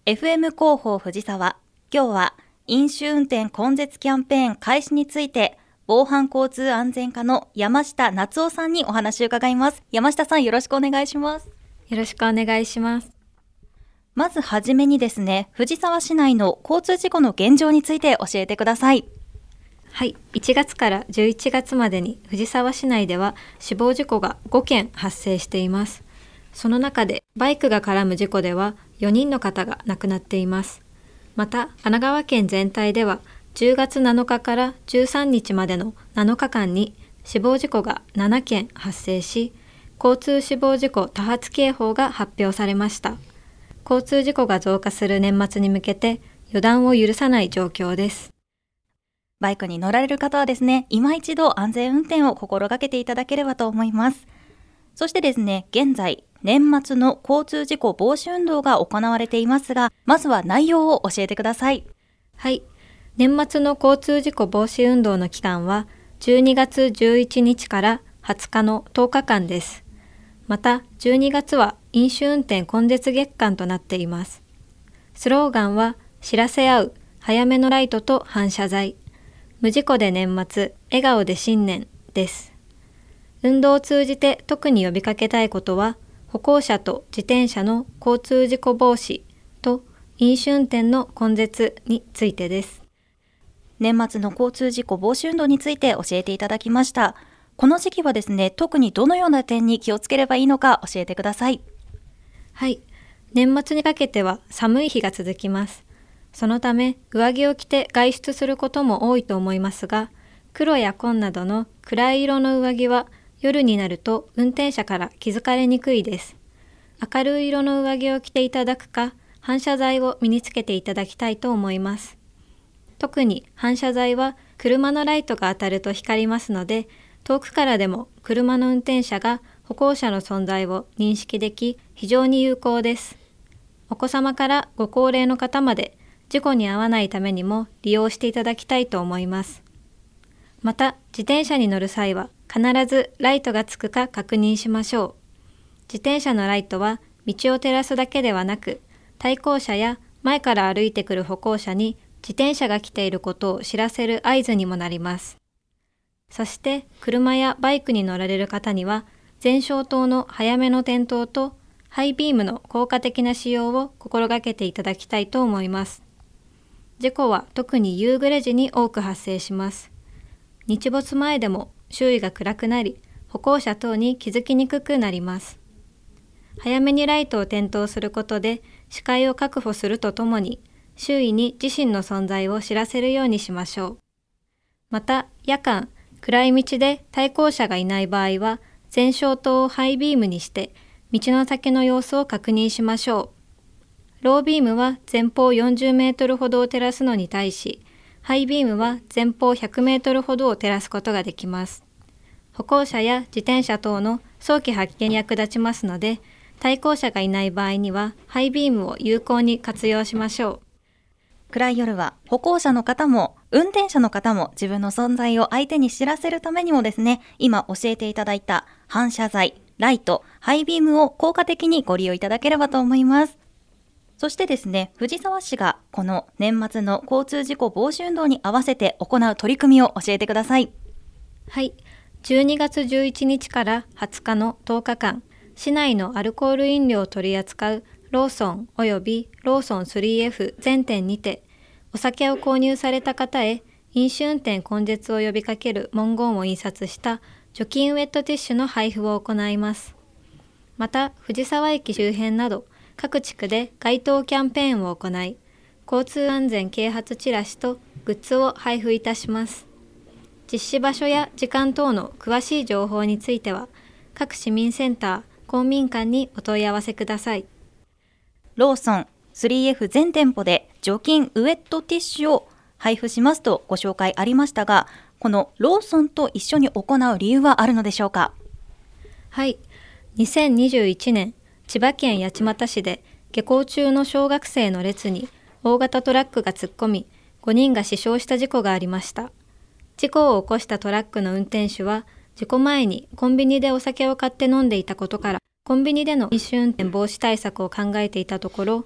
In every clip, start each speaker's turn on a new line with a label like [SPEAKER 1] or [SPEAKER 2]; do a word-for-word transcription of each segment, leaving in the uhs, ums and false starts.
[SPEAKER 1] エフエム 広報藤沢。今日は飲酒運転根絶キャンペーン開始について防犯交通安全課の山下夏夫さんにお話を伺います。山下さん、よろしくお願いします。
[SPEAKER 2] よろしくお願いします。
[SPEAKER 1] まずはじめにですね、藤沢市内の交通事故の現状について教えてください。
[SPEAKER 2] はい、いちがつからじゅういちがつまでに藤沢市内では死亡事故がごけん発生しています。その中でバイクが絡む事故ではよにんの方が亡くなっています。また神奈川県全体ではじゅうがつなのかからじゅうさんにちまでのなのかかんに死亡事故がななけん発生し、交通死亡事故多発警報が発表されました。交通事故が増加する年末に向けて予断を許さない状況です。
[SPEAKER 1] バイクに乗られる方はですね、今一度安全運転を心がけていただければと思います。そしてですね、現在年末の交通事故防止運動が行われていますが、まずは内容を教えてください。
[SPEAKER 2] はい、年末の交通事故防止運動の期間はじゅうにがつじゅういちにちからはつかのとおかかんです。またじゅうにがつは飲酒運転根絶月間となっています。スローガンは知らせ合う、早めのライトと反射材、無事故で年末、笑顔で新年です。運動を通じて特に呼びかけたいことは、歩行者と自転車の交通事故防止と飲酒運転の根絶についてです。
[SPEAKER 1] 年末の交通事故防止運動について教えていただきました。この時期はですね、特にどのような点に気をつければいいのか教えてください。
[SPEAKER 2] はい、年末にかけては寒い日が続きます。そのため上着を着て外出することも多いと思いますが、黒や紺などの暗い色の上着は夜になると運転者から気づかれにくいです。明るい色の上着を着ていただくか、反射材を身につけていただきたいと思います。特に反射材は車のライトが当たると光りますので、遠くからでも車の運転者が歩行者の存在を認識でき、非常に有効です。お子様からご高齢の方まで事故に遭わないためにも利用していただきたいと思います。また自転車に乗る際は必ずライトがつくか確認しましょう。自転車のライトは道を照らすだけではなく、対向車や前から歩いてくる歩行者に自転車が来ていることを知らせる合図にもなります。そして車やバイクに乗られる方には前照灯の早めの点灯とハイビームの効果的な使用を心がけていただきたいと思います。事故は特に夕暮れ時に多く発生します。日没前でも周囲が暗くなり、歩行者等に気づきにくくなります。早めにライトを点灯することで視界を確保するとともに、周囲に自身の存在を知らせるようにしましょう。また夜間、暗い道で対向車がいない場合は、前照灯をハイビームにして道の先の様子を確認しましょう。ロービームは前方よんじゅうメートルほどを照らすのに対し、ハイビームは前方ひゃくメートルほどを照らすことができます。歩行者や自転車等の早期発見に役立ちますので、対向車がいない場合にはハイビームを有効に活用しましょう。
[SPEAKER 1] 暗い夜は歩行者の方も運転者の方も自分の存在を相手に知らせるためにもですね、今教えていただいた反射材、ライト、ハイビームを効果的にご利用いただければと思います。そしてですね、藤沢市がこの年末の交通事故防止運動に合わせて行う取り組みを教えてください。
[SPEAKER 2] はい、じゅうにがつじゅういちにちからはつかのとおかかん、市内のアルコール飲料を取り扱うローソンおよびローソン スリーエフ 全店にて、お酒を購入された方へ飲酒運転根絶を呼びかける文言を印刷した除菌ウェットティッシュの配布を行います。また藤沢駅周辺など各地区で街頭キャンペーンを行い、交通安全啓発チラシとグッズを配布いたします。実施場所や時間等の詳しい情報については、各市民センター、公民館にお問い合わせください。
[SPEAKER 1] ローソン スリーエフ 全店舗で除菌ウェットティッシュを配布しますとご紹介ありましたが、このローソンと一緒に行う理由はあるのでしょうか？
[SPEAKER 2] はい、にせんにじゅういちねん、千葉県八街市で下校中の小学生の列に大型トラックが突っ込み、ごにんが死傷した事故がありました。事故を起こしたトラックの運転手は、事故前にコンビニでお酒を買って飲んでいたことから、コンビニでの飲酒運転防止対策を考えていたところ、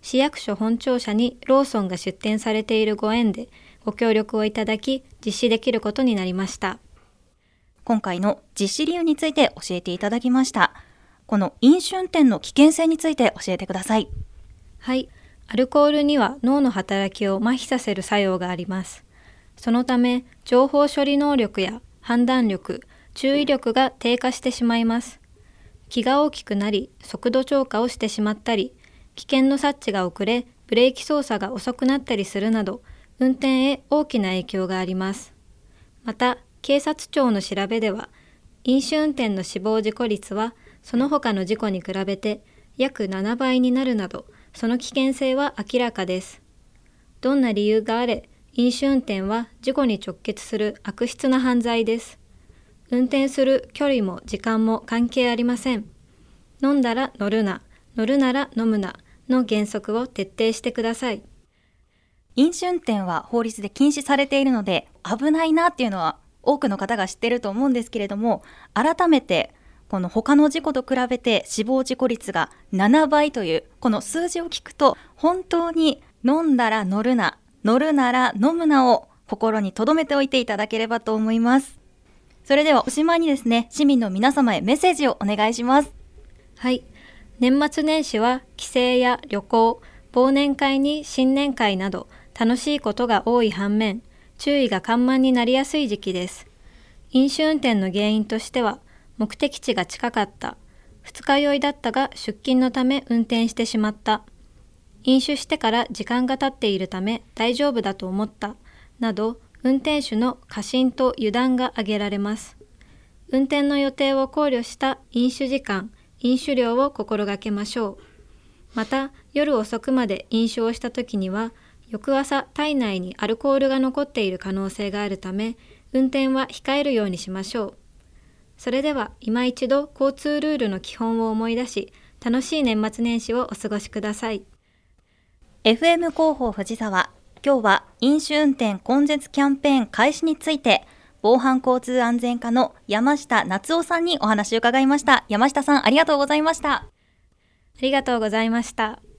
[SPEAKER 2] 市役所本庁舎にローソンが出店されているご縁でご協力をいただき実施できることになりました。
[SPEAKER 1] 今回の実施理由について教えていただきました。この飲酒運転の危険性について教えてください。
[SPEAKER 2] はい、アルコールには脳の働きを麻痺させる作用があります。そのため情報処理能力や判断力、注意力が低下してしまいます。気が大きくなり速度超過をしてしまったり、危険の察知が遅れブレーキ操作が遅くなったりするなど運転へ大きな影響があります。また警察庁の調べでは飲酒運転の死亡事故率はその他の事故に比べて約ななばいになるなどその危険性は明らかです。どんな理由があれ飲酒運転は事故に直結する悪質な犯罪です。運転する距離も時間も関係ありません。飲んだら乗るな、乗るなら飲むなの原則を徹底してください。
[SPEAKER 1] 飲酒運転は法律で禁止されているので危ないなっていうのは多くの方が知っていると思うんですけれども、改めてこの他の事故と比べて死亡事故率がななばいというこの数字を聞くと本当に飲んだら乗るな、乗るなら飲むなを心に留めておいていただければと思います。それではおしまいにですね、市民の皆様へメッセージをお願いします。
[SPEAKER 2] はい、年末年始は帰省や旅行、忘年会に新年会など楽しいことが多い反面、注意が緩慢になりやすい時期です。飲酒運転の原因としては、目的地が近かった、二日酔いだったが出勤のため運転してしまった、飲酒してから時間が経っているため大丈夫だと思った、など運転手の過信と油断が挙げられます。運転の予定を考慮した飲酒時間、飲酒量を心がけましょう。また、夜遅くまで飲酒をしたときには、翌朝体内にアルコールが残っている可能性があるため、運転は控えるようにしましょう。それでは、今一度交通ルールの基本を思い出し、楽しい年末年始をお過ごしください。
[SPEAKER 1] エフエム 広報藤沢、今日は飲酒運転根絶キャンペーン開始について、防犯交通安全課の山下夏夫さんにお話を伺いました。山下さん、ありがとうございました。
[SPEAKER 2] ありがとうございました。